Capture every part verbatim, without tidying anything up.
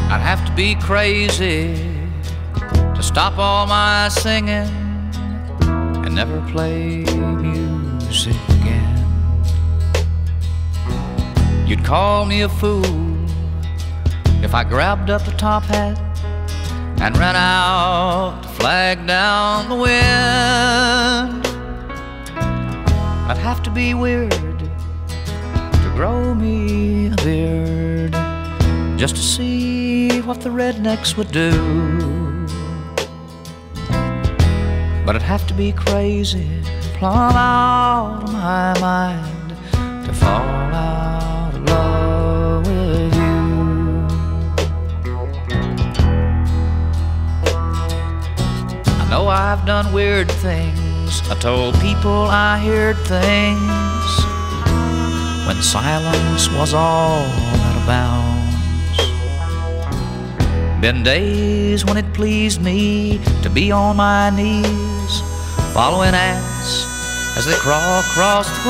I'd have to be crazy to stop all my singing and never play music again. You'd call me a fool if I grabbed up the top hat and ran out to flag down the wind. I'd have to be weird to grow me a beard just to see what the rednecks would do. But I'd have to be crazy, plumb out of my mind, to fall out of love with you. I know I've done weird things, I told people I heard things when silence was all out of bounds. Been days when it pleased me to be on my knees, following ants as they crawl across the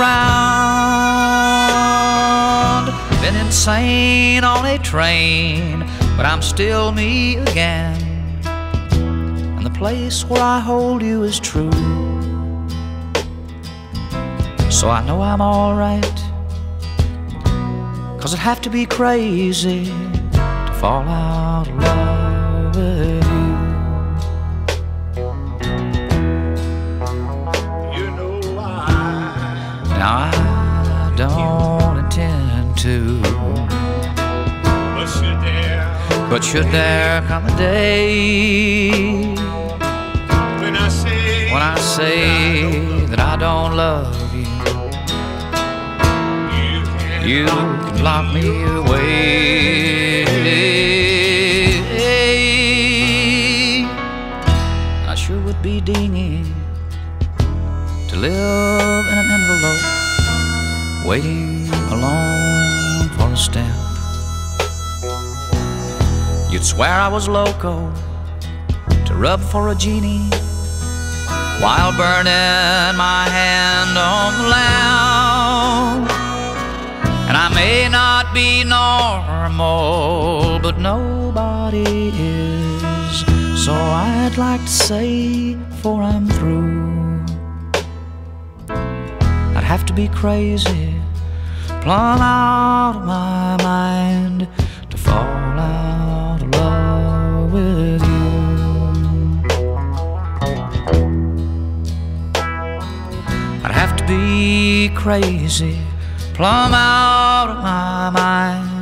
ground. Been insane on a train, but I'm still me again. And the place where I hold you is true, so I know I'm alright, 'cause I'd have to be crazy to fall out of love with you. You know I Now I don't intend to, but should there, but should there come a day when I say, when I say that I don't love you, you can, you can lock me away. I sure would be dingy to live in an envelope, waiting alone for a stamp. You'd swear I was loco to rub for a genie while burning my hand on the lamp. And I may not be normal, but nobody is, so I'd like to say before I'm through, I'd have to be crazy, plumb out of my mind, to fall out of love with you. I'd have to be crazy, plumb out of my mind,